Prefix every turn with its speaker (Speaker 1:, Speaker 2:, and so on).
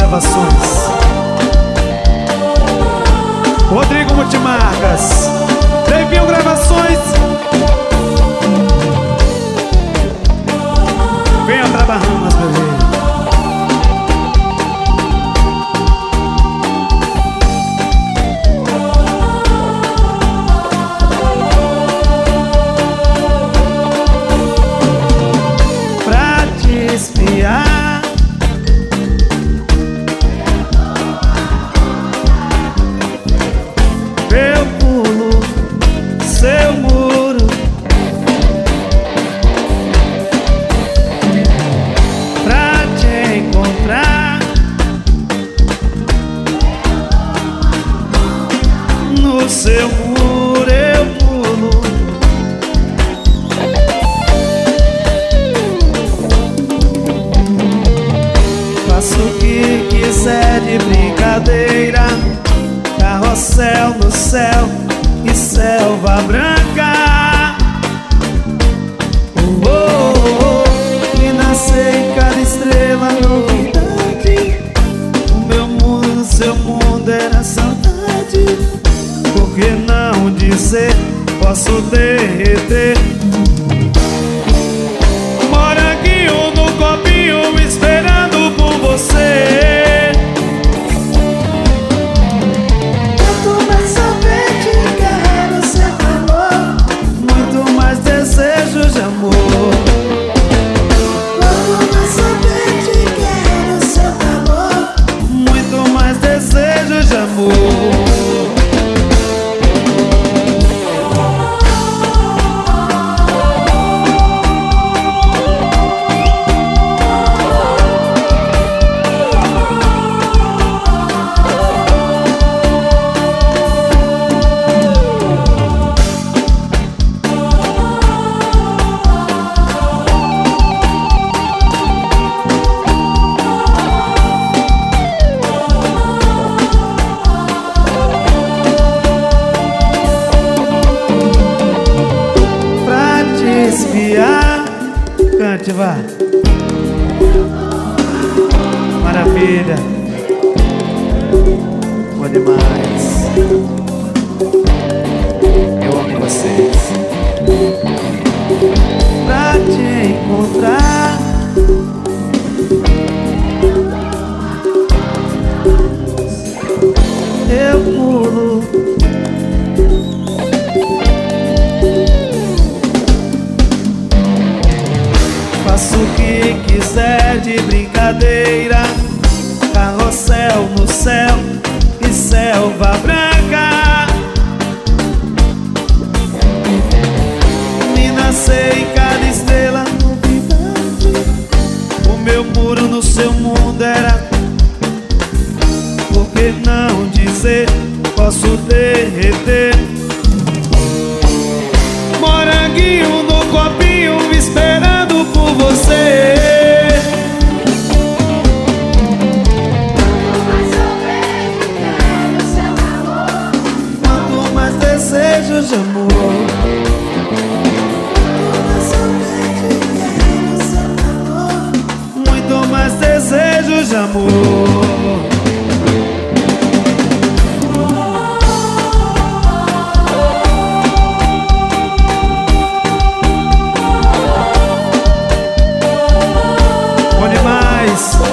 Speaker 1: Gravações. Rodrigo Multimarcas, Devinho Gravações. Venha pra Bahamas, bebê. Pra te espiar, eu pulo seu muro, pra te encontrar no seu muro. Eu pulo, faço o que quiser de brincadeira, carrossel no céu e selva branca. Oh, oh, oh, e nascer cada estrela novidade. O meu mundo no seu mundo era saudade. Por que não dizer, posso derreter? Moranguinho no copinho esperando por você.
Speaker 2: Quanto mais sorvete, quero seu amor.
Speaker 1: Muito mais desejo de amor.
Speaker 2: Quanto mais sorvete, quero seu amor.
Speaker 1: Muito mais desejo de amor. Espiar, cante, vá. Maravilha. Bom demais. Eu amo vocês. Pra te encontrar, eu pulo. Faço o que quiser de brincadeira, carrossel no céu e selva branca. Me nascer em cada estrela novidade. O meu muro no seu mundo era. Por que não dizer, posso derreter? Moranguinho no copinho esperando por você. Quanto mais desejo de amor. Muito mais desejo de amor. Bom demais.